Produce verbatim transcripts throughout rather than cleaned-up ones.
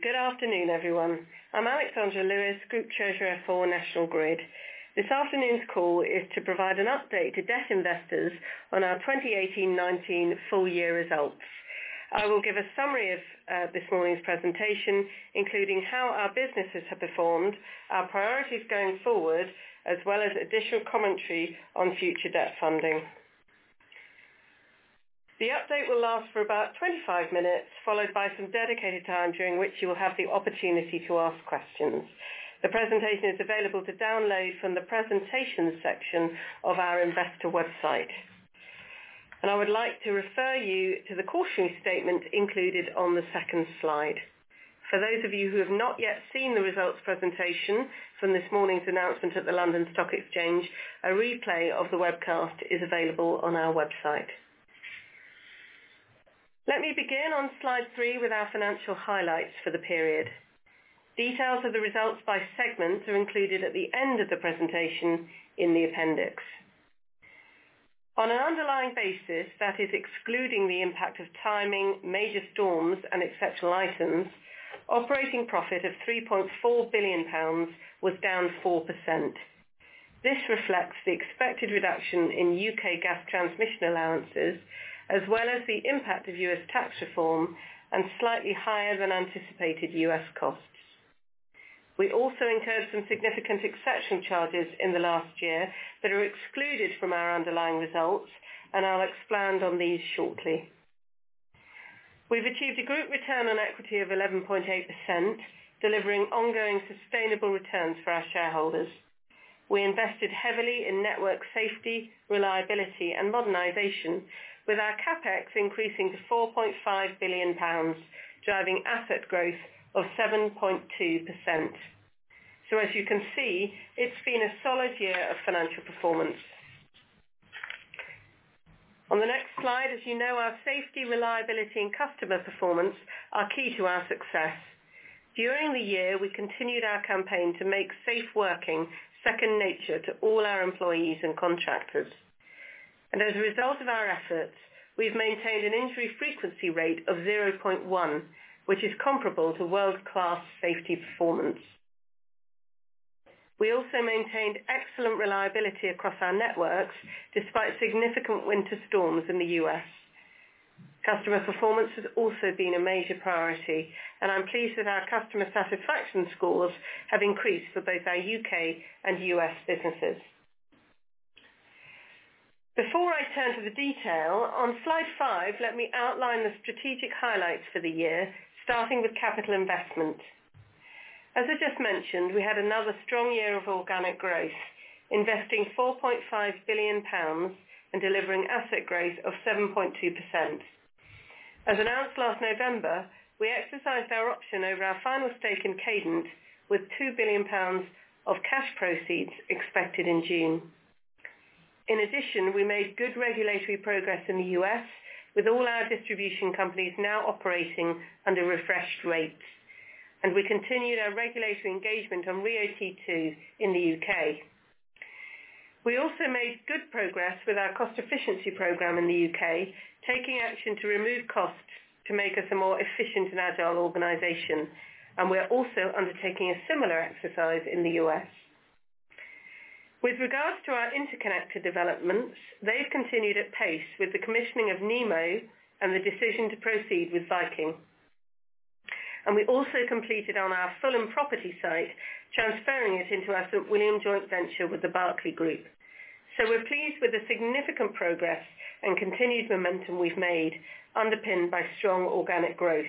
Good afternoon, everyone. I'm Alexandra Lewis, Group Treasurer for National Grid. This afternoon's call is to provide an update to debt investors on our twenty eighteen nineteen full-year results. I will give a summary of uh, this morning's presentation, including how our businesses have performed, our priorities going forward, as well as additional commentary on future debt funding. The update will last for about twenty-five minutes, followed by some dedicated time during which you will have the opportunity to ask questions. The presentation is available to download from the presentations section of our investor website. And I would like to refer you to the cautionary statement included on the second slide. For those of you who have not yet seen the results presentation from this morning's announcement at the London Stock Exchange, a replay of the webcast is available on our website. Let me begin on slide three with our financial highlights for the period. Details of the results by segment are included at the end of the presentation in the appendix. On an underlying basis, that is excluding the impact of timing, major storms and exceptional items, operating profit of three point four billion pounds was down four percent. This reflects the expected reduction in U K gas transmission allowances, as well as the impact of U S tax reform and slightly higher than anticipated U S costs. We also incurred some significant exception charges in the last year that are excluded from our underlying results, and I'll expand on these shortly. We've achieved a group return on equity of eleven point eight percent, delivering ongoing sustainable returns for our shareholders. We invested heavily in network safety, reliability and modernisation, with our CapEx increasing to four point five billion pounds, driving asset growth of seven point two percent. So as you can see, it's been a solid year of financial performance. On the next slide, as you know, our safety, reliability and customer performance are key to our success. During the year, we continued our campaign to make safe working second nature to all our employees and contractors. And as a result of our efforts, we've maintained an injury frequency rate of zero point one, which is comparable to world-class safety performance. We also maintained excellent reliability across our networks, despite significant winter storms in the U S. Customer performance has also been a major priority, and I'm pleased that our customer satisfaction scores have increased for both our U K and U S businesses. Before I turn to the detail, on slide five, let me outline the strategic highlights for the year, starting with capital investment. As I just mentioned, we had another strong year of organic growth, investing four point five billion pounds and delivering asset growth of seven point two percent. As announced last November, we exercised our option over our final stake in Cadent, with two billion pounds of cash proceeds expected in June. In addition, we made good regulatory progress in the U S, with all our distribution companies now operating under refreshed rates. And we continued our regulatory engagement on RIIO T two in the U K. We also made good progress with our cost efficiency programme in the U K, taking action to remove costs to make us a more efficient and agile organisation. And we're also undertaking a similar exercise in the U S. With regards to our interconnector developments, they've continued at pace with the commissioning of Nemo and the decision to proceed with Viking. And we also completed on our Fulham property site, transferring it into our St William joint venture with the Berkeley Group. So we're pleased with the significant progress and continued momentum we've made, underpinned by strong organic growth.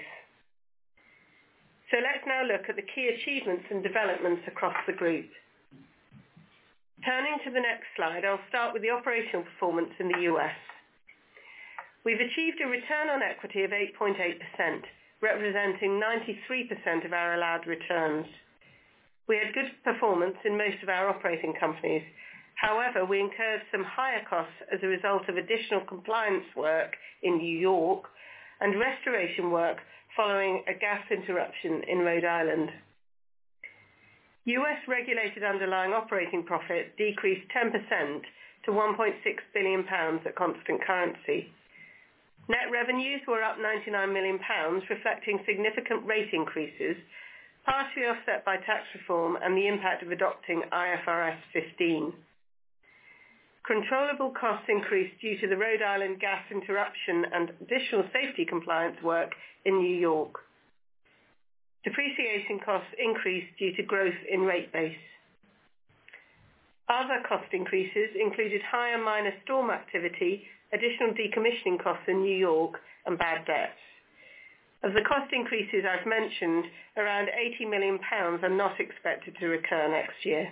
So let's now look at the key achievements and developments across the group. Turning to the next slide, I'll start with the operational performance in the U S. We've achieved a return on equity of eight point eight percent, representing ninety-three percent of our allowed returns. We had good performance in most of our operating companies. However, we incurred some higher costs as a result of additional compliance work in New York and restoration work following a gas interruption in Rhode Island. U S regulated underlying operating profit decreased ten percent to one point six billion pounds at constant currency. Net revenues were up ninety-nine million pounds, reflecting significant rate increases, partially offset by tax reform and the impact of adopting I F R S fifteen. Controllable costs increased due to the Rhode Island gas interruption and additional safety compliance work in New York. Depreciation costs increased due to growth in rate base. Other cost increases included higher minor storm activity, additional decommissioning costs in New York, and bad debts. Of the cost increases I've mentioned, around eighty million pounds are not expected to recur next year.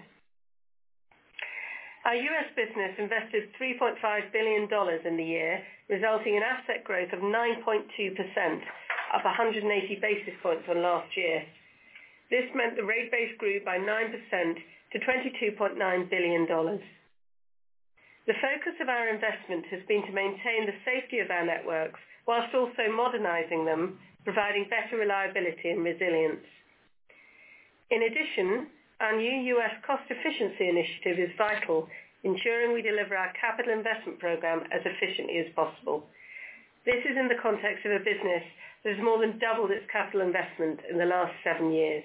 Our U S business invested three point five billion dollars in the year, resulting in asset growth of nine point two percent, up one hundred eighty basis points on last year. This meant the rate base grew by nine percent to twenty-two point nine billion dollars. The focus of our investment has been to maintain the safety of our networks whilst also modernising them, providing better reliability and resilience. In addition, our new U S cost efficiency initiative is vital, ensuring we deliver our capital investment program as efficiently as possible. This is in the context of a business that has more than doubled its capital investment in the last seven years.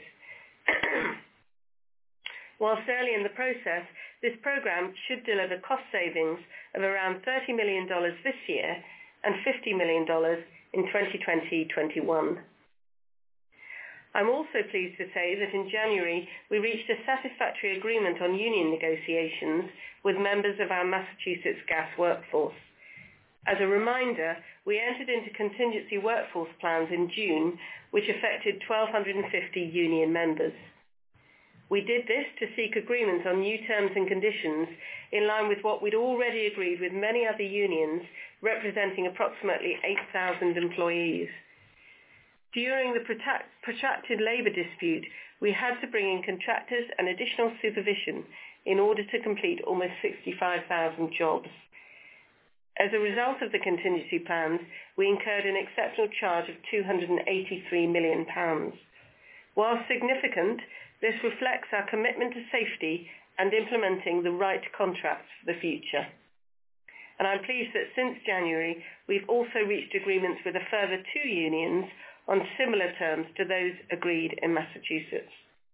Whilst early in the process, this program should deliver cost savings of around thirty million dollars this year and fifty million dollars in twenty twenty to twenty-one. I'm also pleased to say that in January we reached a satisfactory agreement on union negotiations with members of our Massachusetts gas workforce. As a reminder, we entered into contingency workforce plans in June, which affected one thousand two hundred fifty union members. We did this to seek agreement on new terms and conditions in line with what we'd already agreed with many other unions representing approximately eight thousand employees. During the protracted labour dispute, we had to bring in contractors and additional supervision in order to complete almost sixty-five thousand jobs. As a result of the contingency plans, we incurred an exceptional charge of two hundred eighty-three million pounds. While significant, this reflects our commitment to safety and implementing the right contracts for the future. And I'm pleased that since January, we've also reached agreements with a further two unions on similar terms to those agreed in Massachusetts.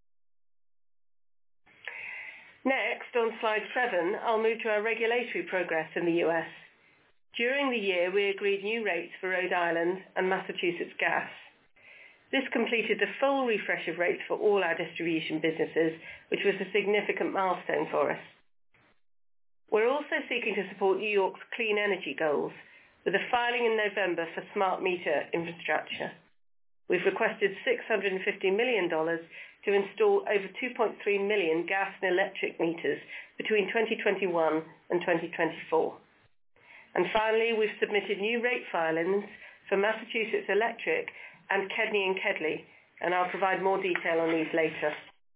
Next, on slide seven, I'll move to our regulatory progress in the U S. During the year, we agreed new rates for Rhode Island and Massachusetts gas. This completed the full refresh of rates for all our distribution businesses, which was a significant milestone for us. We're also seeking to support New York's clean energy goals, with a filing in November for smart meter infrastructure. We've requested six hundred fifty million dollars to install over two point three million gas and electric meters between twenty twenty-one and twenty twenty-four. And finally, we've submitted new rate filings for Massachusetts Electric and Kedney and Kedley, and I'll provide more detail on these later.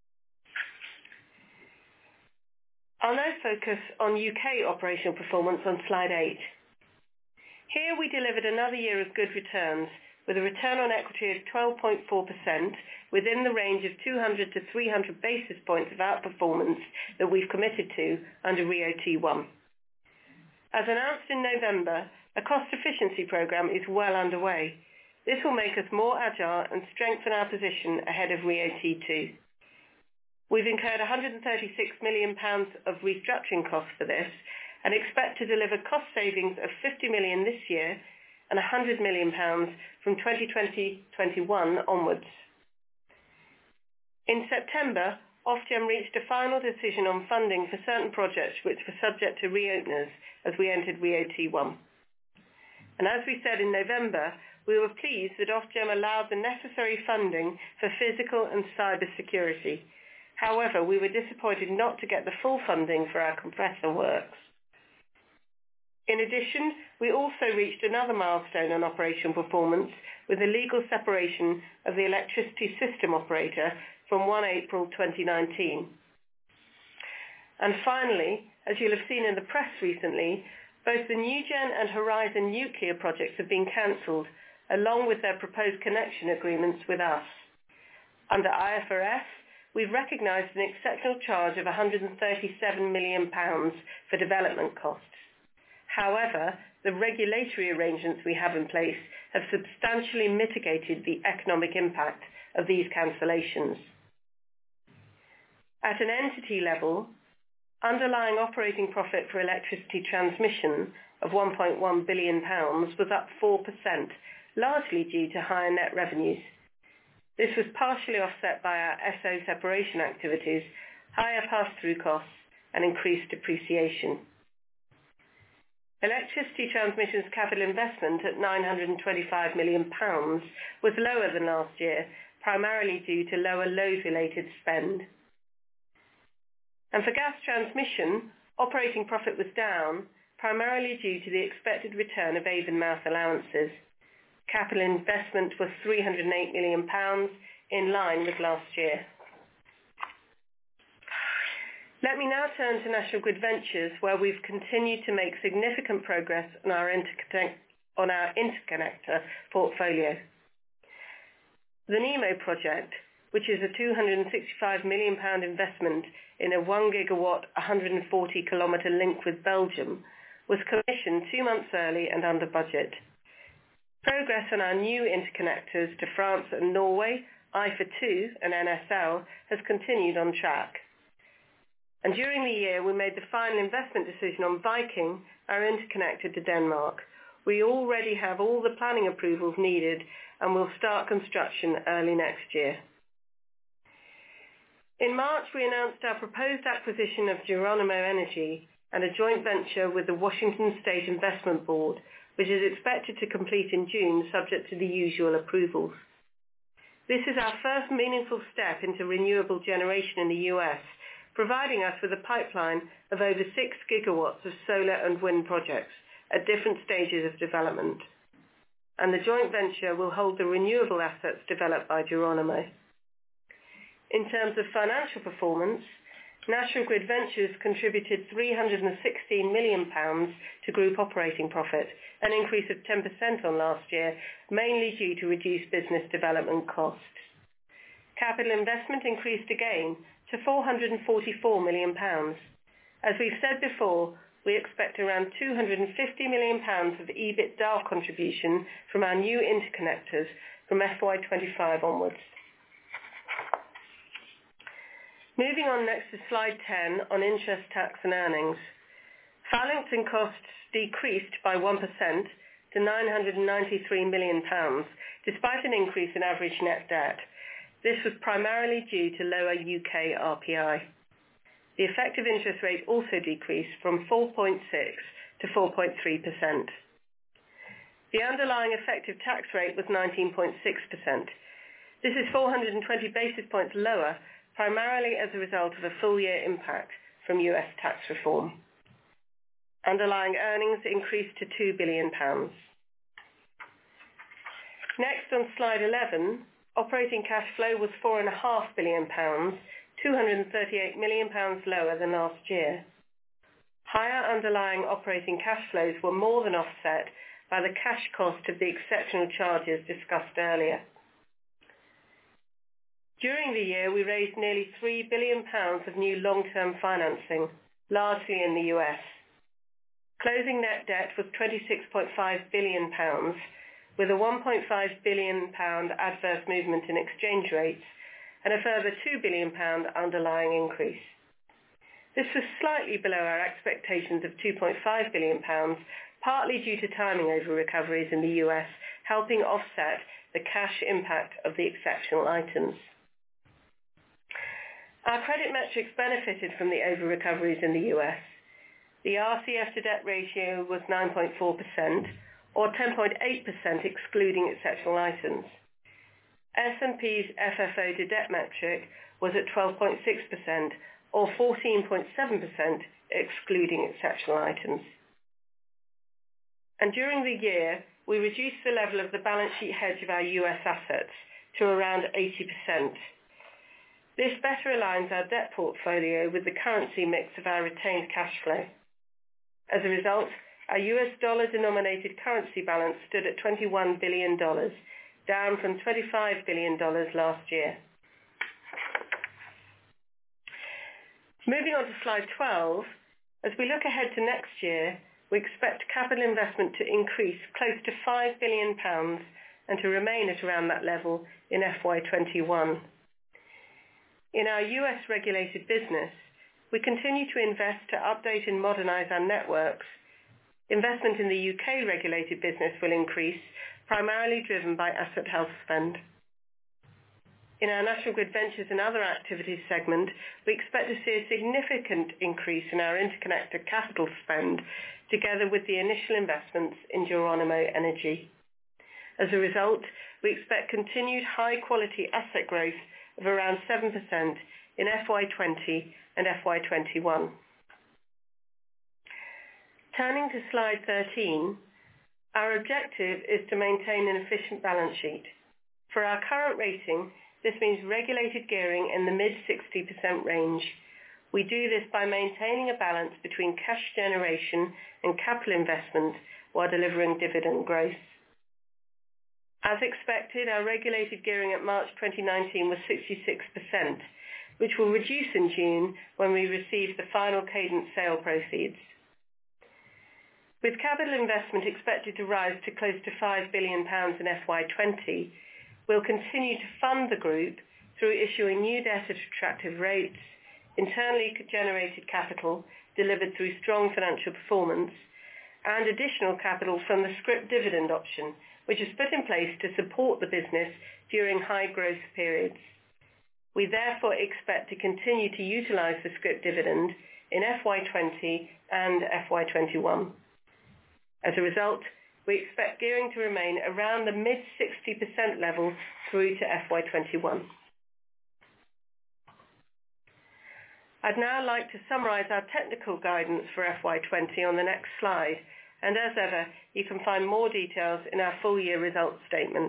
I'll now focus on U K operational performance on slide eight. Here we delivered another year of good returns, with a return on equity of twelve point four percent, within the range of two hundred to three hundred basis points of outperformance that we've committed to under RIIO T one. As announced in November, a cost efficiency programme is well underway. This will make us more agile and strengthen our position ahead of RIIO T two. We've incurred one hundred thirty-six million pounds of restructuring costs for this and expect to deliver cost savings of fifty million pounds this year and one hundred million pounds from twenty twenty to twenty-one onwards. In September, Ofgem reached a final decision on funding for certain projects which were subject to reopeners as we entered RIIO T one. And as we said in November, we were pleased that Ofgem allowed the necessary funding for physical and cyber security. However, we were disappointed not to get the full funding for our compressor works. In addition, we also reached another milestone on operational performance with the legal separation of the electricity system operator from the first of April twenty nineteen. And finally, as you'll have seen in the press recently, both the NuGen and Horizon nuclear projects have been cancelled, along with their proposed connection agreements with us. Under I F R S, we've recognised an exceptional charge of one hundred thirty-seven million pounds for development costs. However, the regulatory arrangements we have in place have substantially mitigated the economic impact of these cancellations. At an entity level, underlying operating profit for electricity transmission of one point one billion pounds was up four percent, largely due to higher net revenues. This was partially offset by our S O separation activities, higher pass-through costs, and increased depreciation. Electricity transmission's capital investment at nine hundred twenty-five million pounds was lower than last year, primarily due to lower load-related spend. And for gas transmission, operating profit was down, primarily due to the expected return of Avonmouth allowances. Capital investment was three hundred eight million pounds, in line with last year. Let me now turn to National Grid Ventures, where we've continued to make significant progress on our, interconnect, on our interconnector portfolio. The NEMO project, which is a two hundred sixty-five million pounds investment in a one gigawatt, one hundred forty kilometre link with Belgium, was commissioned two months early and under budget. Progress on our new interconnectors to France and Norway, I F A two and N S L, has continued on track. And during the year, we made the final investment decision on Viking, our interconnector to Denmark. We already have all the planning approvals needed and will start construction early next year. In March, we announced our proposed acquisition of Geronimo Energy and a joint venture with the Washington State Investment Board, which is expected to complete in June, subject to the usual approvals. This is our first meaningful step into renewable generation in the U S, providing us with a pipeline of over six gigawatts of solar and wind projects at different stages of development. And the joint venture will hold the renewable assets developed by Geronimo. In terms of financial performance, National Grid Ventures contributed three hundred sixteen million pounds to group operating profit, an increase of ten percent on last year, mainly due to reduced business development costs. Capital investment increased again to four hundred forty-four million pounds. As we've said before, we expect around two hundred fifty million pounds of EBITDA contribution from our new interconnectors from F Y twenty-five onwards. Moving on next to slide ten on interest, tax and earnings. Financing costs decreased by one percent to nine hundred ninety-three million pounds, despite an increase in average net debt. This was primarily due to lower U K R P I. The effective interest rate also decreased from four point six to four point three percent. The underlying effective tax rate was nineteen point six percent. This is four hundred twenty basis points lower, primarily as a result of a full-year impact from U S tax reform. Underlying earnings increased to two billion pounds. Next, on slide eleven, operating cash flow was four point five billion pounds, two hundred thirty-eight million pounds lower than last year. Higher underlying operating cash flows were more than offset by the cash cost of the exceptional charges discussed earlier. During the year, we raised nearly three billion pounds of new long-term financing, largely in the U S. Closing net debt was twenty-six point five billion pounds, with a one point five billion pounds adverse movement in exchange rates and a further two billion pounds underlying increase. This was slightly below our expectations of two point five billion pounds, partly due to timing over recoveries in the U S, helping offset the cash impact of the exceptional items. Our credit metrics benefited from the over-recoveries in the U S. The R C F to debt ratio was nine point four percent, or ten point eight percent excluding exceptional items. S and P's F F O to debt metric was at twelve point six percent, or fourteen point seven percent excluding exceptional items. And during the year, we reduced the level of the balance sheet hedge of our U S assets to around eighty percent. This better aligns our debt portfolio with the currency mix of our retained cash flow. As a result, our U S dollar-denominated currency balance stood at twenty-one billion dollars, down from twenty-five billion dollars last year. Moving on to slide twelve, as we look ahead to next year, we expect capital investment to increase close to five billion pounds and to remain at around that level in F Y twenty-one. In our U S regulated business, we continue to invest to update and modernise our networks. Investment in the U K regulated business will increase, primarily driven by asset health spend. In our National Grid Ventures and Other Activities segment, we expect to see a significant increase in our interconnector capital spend, together with the initial investments in Geronimo Energy. As a result, we expect continued high-quality asset growth of around seven percent in F Y twenty and F Y twenty-one. Turning to slide thirteen, our objective is to maintain an efficient balance sheet. For our current rating, this means regulated gearing in the mid sixty percent range. We do this by maintaining a balance between cash generation and capital investment while delivering dividend growth. As expected, our regulated gearing at March twenty nineteen was sixty-six percent, which will reduce in June when we receive the final Cadent sale proceeds. With capital investment expected to rise to close to five billion pounds in F Y twenty, we'll continue to fund the group through issuing new debt at attractive rates, internally generated capital delivered through strong financial performance, and additional capital from the scrip dividend option, which is put in place to support the business during high growth periods. We therefore expect to continue to utilise the scrip dividend in F Y twenty and F Y twenty-one. As a result, we expect gearing to remain around the mid sixty percent level through to F Y twenty-one. I'd now like to summarise our technical guidance for F Y twenty on the next slide, and as ever, you can find more details in our full year results statement.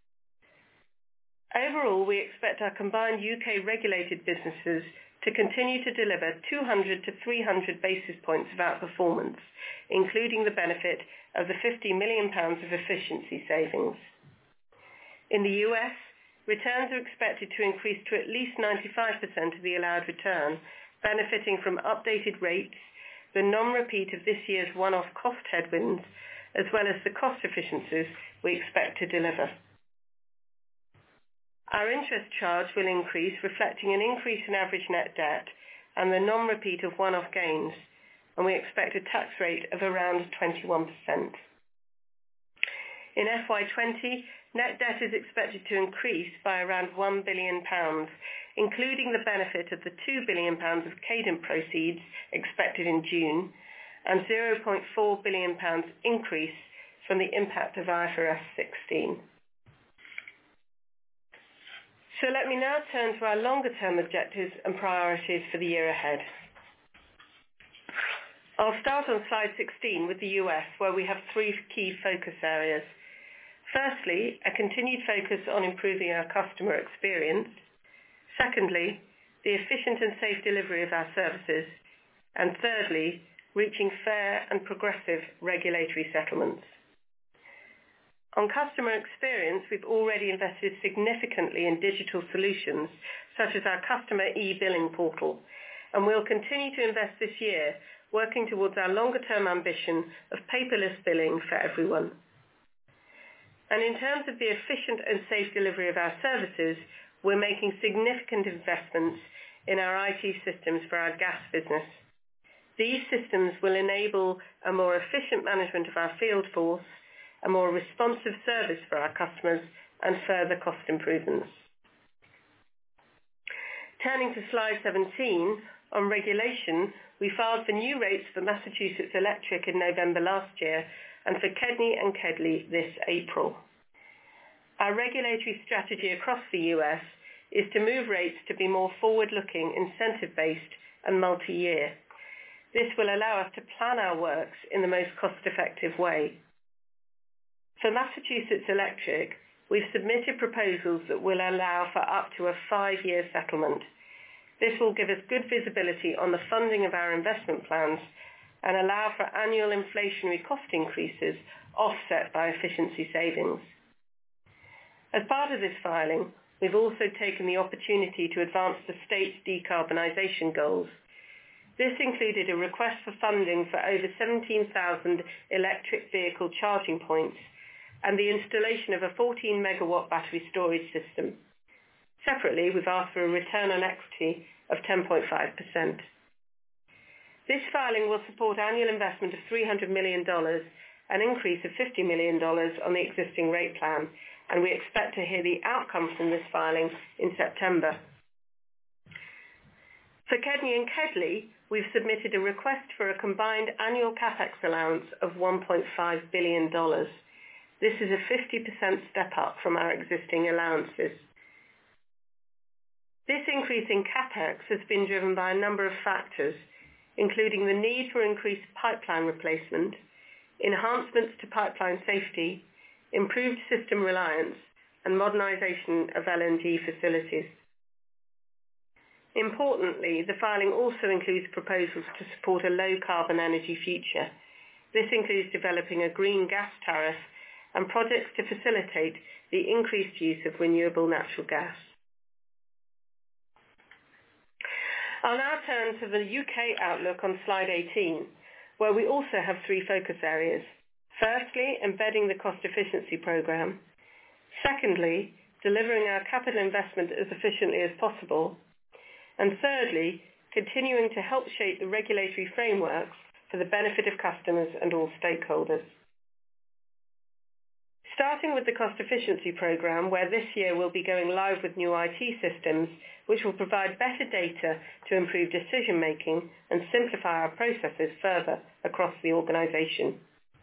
Overall, we expect our combined U K regulated businesses to continue to deliver two hundred to three hundred basis points of outperformance, including the benefit of the fifty million pounds of efficiency savings. In the U S, returns are expected to increase to at least ninety-five percent of the allowed return, benefiting from updated rates, the non-repeat of this year's one-off cost headwinds, as well as the cost efficiencies we expect to deliver. Our interest charge will increase, reflecting an increase in average net debt and the non-repeat of one-off gains, and we expect a tax rate of around twenty-one percent. In F Y twenty, net debt is expected to increase by around one billion pounds, including the benefit of the two billion pounds of Cadent proceeds expected in June, and zero point four billion pounds increase from the impact of I F R S sixteen. So let me now turn to our longer-term objectives and priorities for the year ahead. I'll start on slide sixteen with the U S, where we have three key focus areas. Firstly, a continued focus on improving our customer experience. Secondly, the efficient and safe delivery of our services. And thirdly, reaching fair and progressive regulatory settlements. On customer experience, we've already invested significantly in digital solutions, such as our customer e-billing portal, and we'll continue to invest this year, working towards our longer-term ambition of paperless billing for everyone. And in terms of the efficient and safe delivery of our services, we're making significant investments in our I T systems for our gas business. These systems will enable a more efficient management of our field force, a more responsive service for our customers, and further cost improvements. Turning to slide seventeen, on regulation, we filed for new rates for Massachusetts Electric in November last year and for KEDNY and KEDLI this April. Our regulatory strategy across the U S is to move rates to be more forward-looking, incentive-based and multi-year. This will allow us to plan our works in the most cost-effective way. For Massachusetts Electric, we've submitted proposals that will allow for up to a five-year settlement. This will give us good visibility on the funding of our investment plans and allow for annual inflationary cost increases offset by efficiency savings. As part of this filing, we've also taken the opportunity to advance the state's decarbonisation goals. This included a request for funding for over seventeen thousand electric vehicle charging points and the installation of a fourteen megawatt battery storage system. Separately, we've asked for a return on equity of ten point five percent. This filing will support annual investment of three hundred million dollars, an increase of fifty million dollars on the existing rate plan, and we expect to hear the outcome from this filing in September. For Kedney and Kedley, we've submitted a request for a combined annual capex allowance of one point five billion dollars. This is a fifty percent step up from our existing allowances. This increase in capex has been driven by a number of factors, including the need for increased pipeline replacement, enhancements to pipeline safety, improved system reliance, and modernization of L N G facilities. Importantly, the filing also includes proposals to support a low-carbon energy future. This includes developing a green gas tariff and projects to facilitate the increased use of renewable natural gas. I'll now turn to the U K outlook on slide eighteen, where we also have three focus areas. Firstly, embedding the cost efficiency programme. Secondly, delivering our capital investment as efficiently as possible. And thirdly, continuing to help shape the regulatory frameworks for the benefit of customers and all stakeholders. Starting with the cost efficiency programme, where this year we'll be going live with new I T systems, which will provide better data to improve decision making and simplify our processes further across the organisation.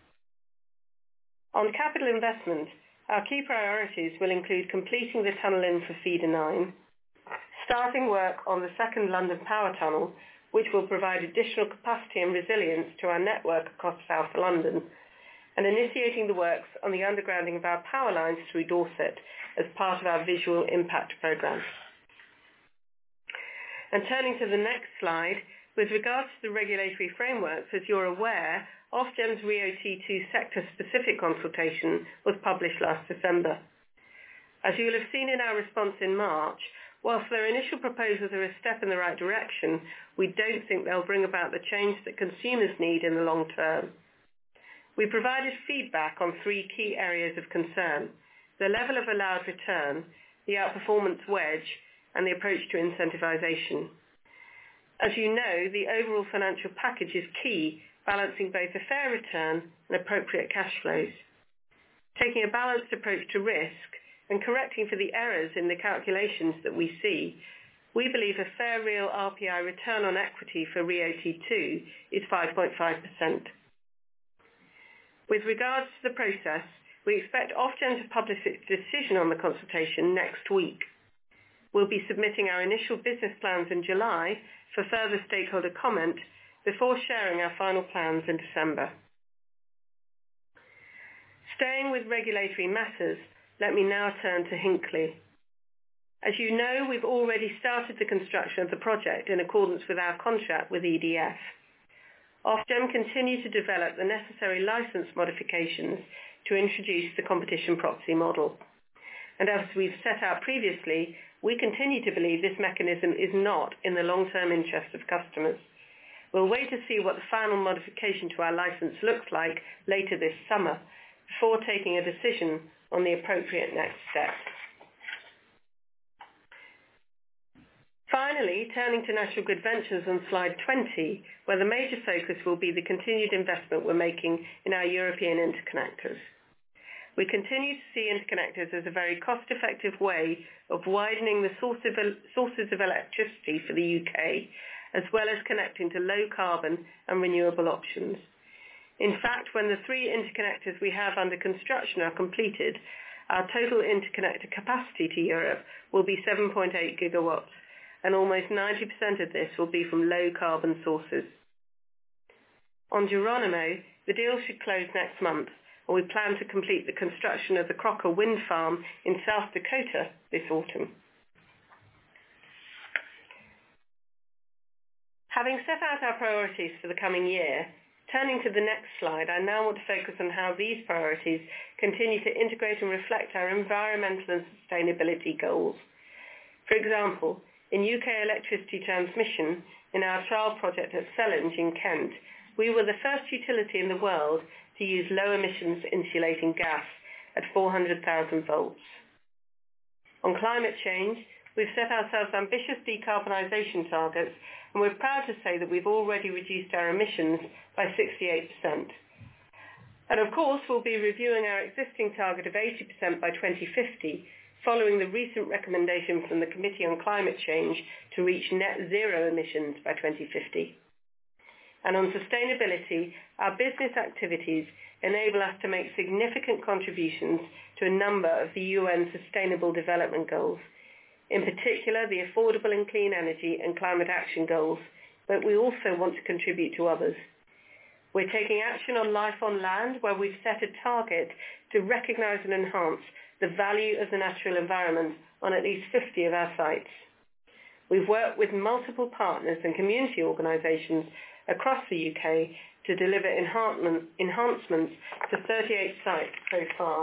On capital investment, our key priorities will include completing the tunnel in for Feeder nine, starting work on the second London Power Tunnel, which will provide additional capacity and resilience to our network across South London, and initiating the works on the undergrounding of our power lines through Dorset as part of our visual impact programme. And turning to the next slide, with regards to the regulatory frameworks, as you're aware, Ofgem's RIIO T two sector-specific consultation was published last December. As you will have seen in our response in March, whilst their initial proposals are a step in the right direction, we don't think they'll bring about the change that consumers need in the long term. We provided feedback on three key areas of concern: the level of allowed return, the outperformance wedge, and the approach to incentivisation. As you know, the overall financial package is key, balancing both a fair return and appropriate cash flows. Taking a balanced approach to risk and correcting for the errors in the calculations that we see, we believe a fair real R P I return on equity for RIIO T two is five point five percent. With regards to the process, we expect Ofgem to publish its decision on the consultation next week. We'll be submitting our initial business plans in July for further stakeholder comment before sharing our final plans in December. Staying with regulatory matters, let me now turn to Hinkley. As you know, we've already started the construction of the project in accordance with our contract with E D F. Ofgem continue to develop the necessary licence modifications to introduce the competition proxy model. And as we've set out previously, we continue to believe this mechanism is not in the long-term interest of customers. We'll wait to see what the final modification to our licence looks like later this summer before taking a decision on the appropriate next step. Finally, turning to National Grid Ventures on slide twenty, where the major focus will be the continued investment we're making in our European interconnectors. We continue to see interconnectors as a very cost-effective way of widening the source of, sources of electricity for the U K, as well as connecting to low-carbon and renewable options. In fact, when the three interconnectors we have under construction are completed, our total interconnector capacity to Europe will be seven point eight gigawatts, and almost ninety percent of this will be from low-carbon sources. On Geronimo, the deal should close next month, and we plan to complete the construction of the Crocker Wind Farm in South Dakota this autumn. Having set out our priorities for the coming year, turning to the next slide, I now want to focus on how these priorities continue to integrate and reflect our environmental and sustainability goals. For example, In U K electricity transmission, in our trial project at Sellindge in Kent, we were the first utility in the world to use low emissions insulating gas at four hundred thousand volts. On climate change, we've set ourselves ambitious decarbonisation targets, and we're proud to say that we've already reduced our emissions by sixty-eight percent. And of course, we'll be reviewing our existing target of eighty percent by twenty fifty, following the recent recommendation from the Committee on Climate Change to reach net zero emissions by twenty fifty. And on sustainability, our business activities enable us to make significant contributions to a number of the U N Sustainable Development Goals, in particular the Affordable and Clean Energy and Climate Action Goals, but we also want to contribute to others. We're taking action on life on land, where we've set a target to recognise and enhance the value of the natural environment on at least fifty of our sites. We've worked with multiple partners and community organisations across the U K to deliver enhancement, enhancements to thirty-eight sites so far.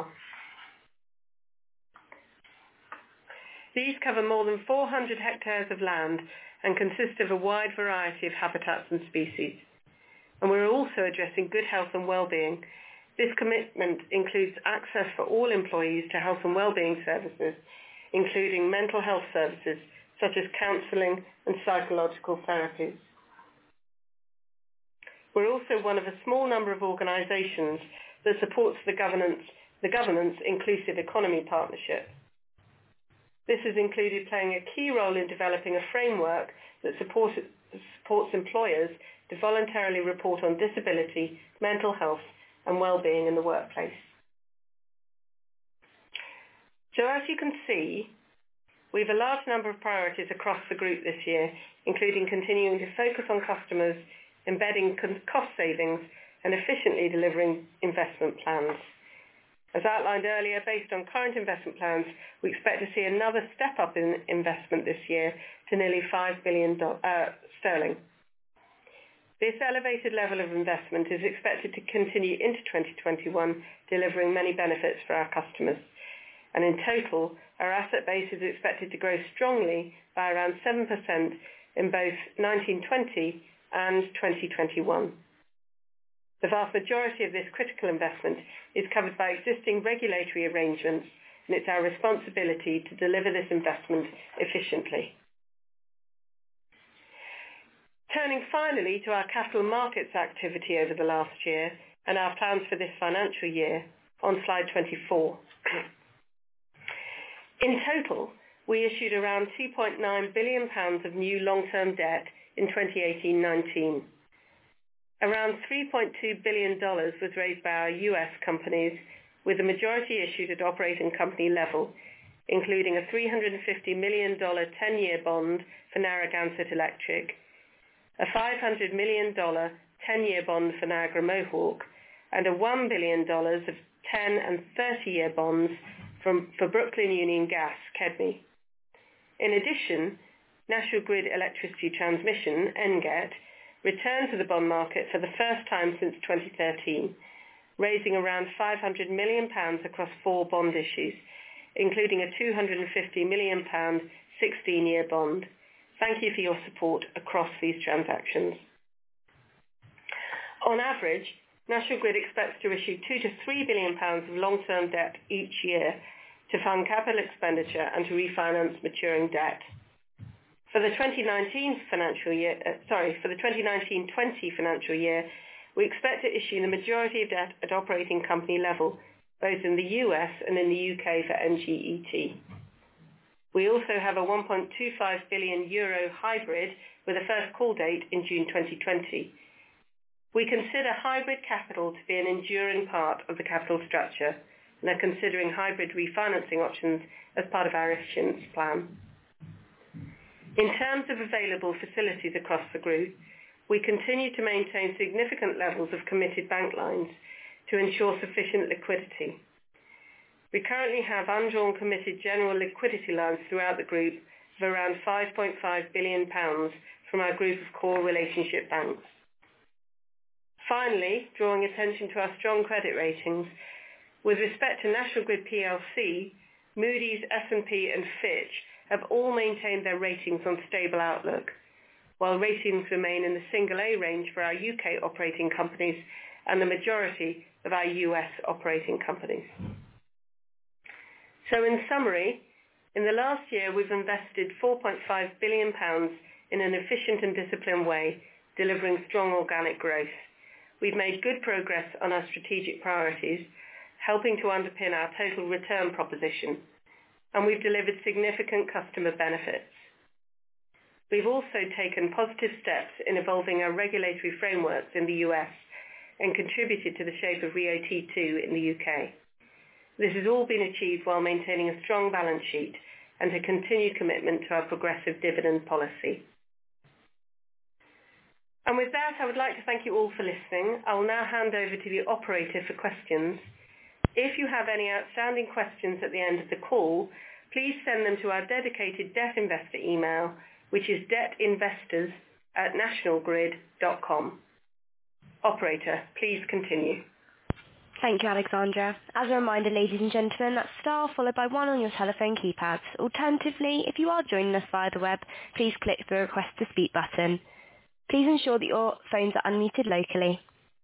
These cover more than four hundred hectares of land and consist of a wide variety of habitats and species. And we're also addressing good health and well-being. This commitment includes access for all employees to health and well-being services, including mental health services such as counselling and psychological therapies. We're also one of a small number of organisations that supports the governance, the Governance Inclusive Economy Partnership. This has included playing a key role in developing a framework that supports, supports employers to voluntarily report on disability, mental health and well-being in the workplace. So as you can see, we have a large number of priorities across the group this year, including continuing to focus on customers, embedding cost savings and efficiently delivering investment plans. As outlined earlier, based on current investment plans, we expect to see another step up in investment this year to nearly five billion sterling. This elevated level of investment is expected to continue into twenty twenty-one, delivering many benefits for our customers. And in total, our asset base is expected to grow strongly by around seven percent in both nineteen twenty and twenty twenty-one. The vast majority of this critical investment is covered by existing regulatory arrangements, and it's our responsibility to deliver this investment efficiently. Turning finally to our capital markets activity over the last year and our plans for this financial year, on slide twenty-four. In total, we issued around two point nine billion pounds of new long-term debt in twenty eighteen nineteen. Around three point two billion dollars was raised by our U S companies, with the majority issued at operating company level, including a three hundred fifty million dollars ten-year bond for Narragansett Electric, a five hundred million dollars ten-year bond for Niagara Mohawk, and a one billion dollars of ten and thirty-year bonds from, for Brooklyn Union Gas, KEDNY. In addition, National Grid Electricity Transmission, N G E T, returned to the bond market for the first time since twenty thirteen, raising around five hundred million pounds across four bond issues, including a two hundred fifty million pounds sixteen-year bond. Thank you for your support across these transactions. On average, National Grid expects to issue two to three billion pounds of long-term debt each year to fund capital expenditure and to refinance maturing debt. For the twenty nineteen financial year, uh, sorry, for the twenty nineteen twenty financial year, we expect to issue the majority of debt at operating company level, both in the U S and in the U K for N G E T. We also have a one point two five billion euro hybrid with a first call date in June twenty twenty. We consider hybrid capital to be an enduring part of the capital structure and are considering hybrid refinancing options as part of our issuance plan. In terms of available facilities across the group, we continue to maintain significant levels of committed bank lines to ensure sufficient liquidity. We currently have undrawn committed general liquidity lines throughout the group of around five point five billion pounds from our group of core relationship banks. Finally, drawing attention to our strong credit ratings, with respect to National Grid P L C, Moody's, S and P and Fitch have all maintained their ratings on stable outlook, while ratings remain in the single A range for our U K operating companies and the majority of our U S operating companies. So in summary, in the last year we've invested four point five billion pounds in an efficient and disciplined way, delivering strong organic growth. We've made good progress on our strategic priorities, helping to underpin our total return proposition, and we've delivered significant customer benefits. We've also taken positive steps in evolving our regulatory frameworks in the U S and contributed to the shape of Rio T two in the U K. This has all been achieved while maintaining a strong balance sheet and a continued commitment to our progressive dividend policy. And with that, I would like to thank you all for listening. I will now hand over to the operator for questions. If you have any outstanding questions at the end of the call, please send them to our dedicated debt investor email, which is detinvestors at nationalgrid dot com. Operator, please continue. Thank you, Alexandra. As a reminder, ladies and gentlemen, that's star followed by one on your telephone keypads. Alternatively, if you are joining us via the web, please click the request to speak button. Please ensure that your phones are unmuted locally.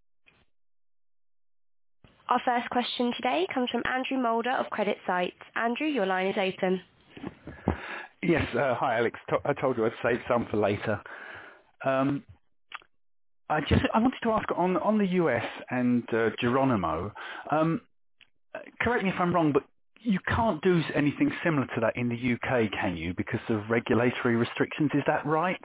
Our first question today comes from Andrew Moulder of CreditSights. Andrew, your line is open. Yes, uh, hi Alex. T- I told you I'd save some for later. Um, I just I wanted to ask on on the U S and uh, Geronimo. Um, correct me if I'm wrong, but you can't do anything similar to that in the U K, can you? Because of regulatory restrictions. Is that right?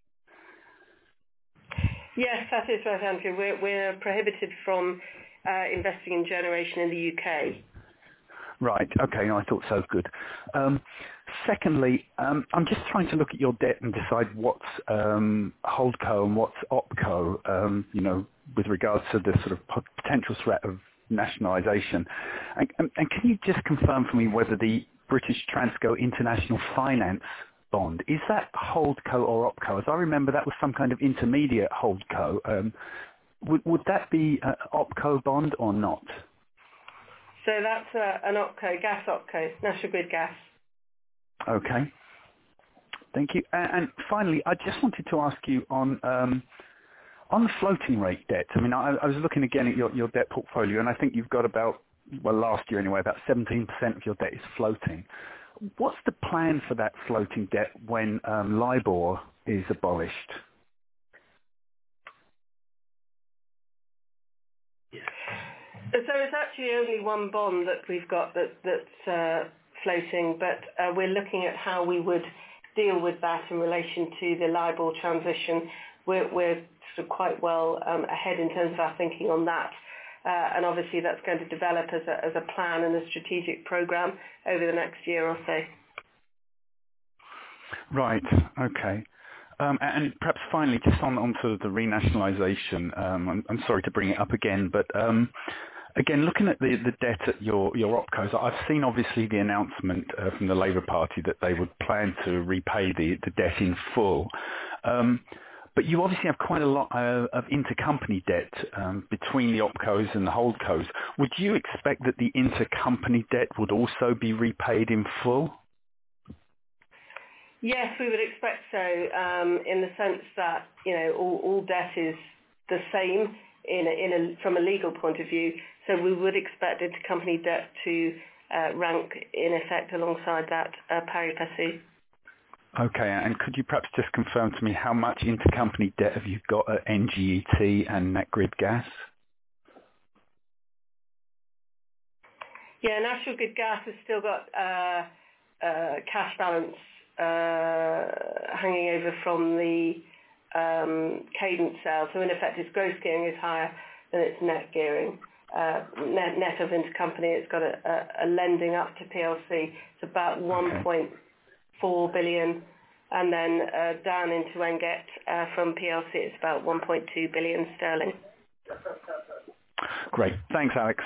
Yes, that is right, Andrew. We're, we're prohibited from uh, investing in generation in the U K. Right, okay, no, I thought so, good. Um, secondly, um, I'm just trying to look at your debt and decide what's um, holdco and what's opco, um, you know, with regards to the sort of potential threat of nationalisation. And, and, and can you just confirm for me whether the British Transco International Finance bond, is that holdco or opco? As I remember, that was some kind of intermediate holdco. Um, would, would that be an opco bond or not? So that's uh, an opco, gas opco, National Grid Gas. Okay. Thank you. And, and finally, I just wanted to ask you on um, on the floating rate debt. I mean, I, I was looking again at your, your debt portfolio, and I think you've got about, well, last year anyway, about seventeen percent of your debt is floating. What's the plan for that floating debt when um, LIBOR is abolished? So it's actually only one bond that we've got that, that's uh, floating, but uh, we're looking at how we would deal with that in relation to the LIBOR transition. We're, we're sort of quite well um, ahead in terms of our thinking on that. Uh, and obviously that's going to develop as a, as a plan and a strategic programme over the next year or so. Right, okay. Um, and perhaps finally, just on, on to the renationalisation, um, I'm, I'm sorry to bring it up again, but um, again, looking at the, the debt at your, your opcos, I've seen obviously the announcement uh, from the Labour Party that they would plan to repay the, the debt in full. Um, But you obviously have quite a lot uh, of intercompany debt um, between the opcos and the holdcos. Would you expect that the intercompany debt would also be repaid in full? Yes, we would expect so, um, in the sense that, you know, all, all debt is the same in a, in a, from a legal point of view. So we would expect intercompany debt to uh, rank in effect alongside that uh, pari passu. Okay, and could you perhaps just confirm to me how much intercompany debt have you got at N G E T and NatGrid Gas? Yeah, National Grid Gas has still got uh, uh, cash balance uh, hanging over from the um, Cadent sale. So in effect, its gross gearing is higher than its net gearing. Uh, net, net of intercompany, it's got a, a, a lending up to P L C. It's about one point four billion, and then uh, down into Enget uh, from P L C it's about one point two billion sterling. Great, thanks Alex.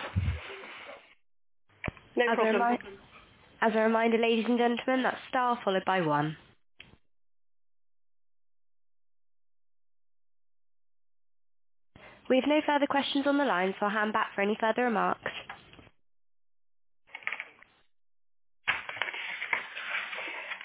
No as problem. A remi- as a reminder, ladies and gentlemen, that's star followed by one. We have no further questions on the line, so I'll hand back for any further remarks.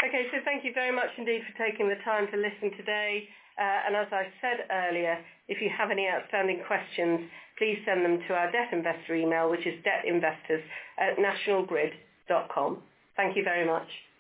Okay, so thank you very much indeed for taking the time to listen today. Uh, and as I said earlier, if you have any outstanding questions, please send them to our debt investor email, which is debt investors at national grid dot com. Thank you very much.